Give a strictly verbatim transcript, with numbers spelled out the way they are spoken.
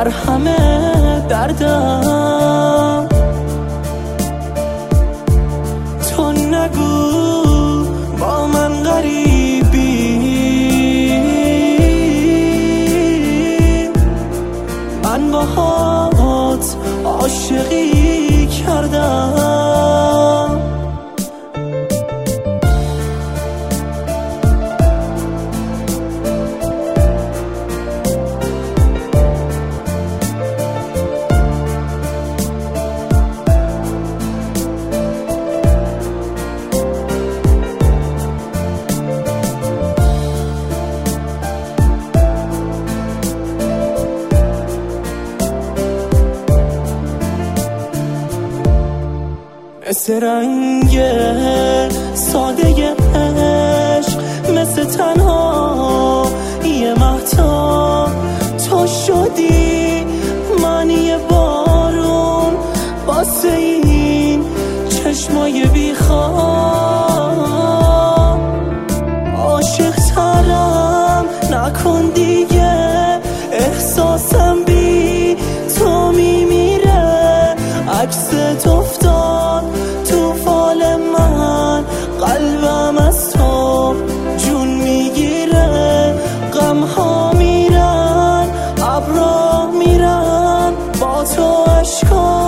مرهم دردم. تو نگو با من غریبی، من باهات عاشقی کردم. مثل رنگ ساده عشق، مثل تنها یه مهتاب، تو شدی معنی بارون واسه این چشمای بیخواب. عاشق ترم نکن دیگه، احساسم بی تو میمیره. عکست افتاد تو فال من، قلبم از تو جون میگیره. غم ها میرن، ابرا میرن، با تو اشکا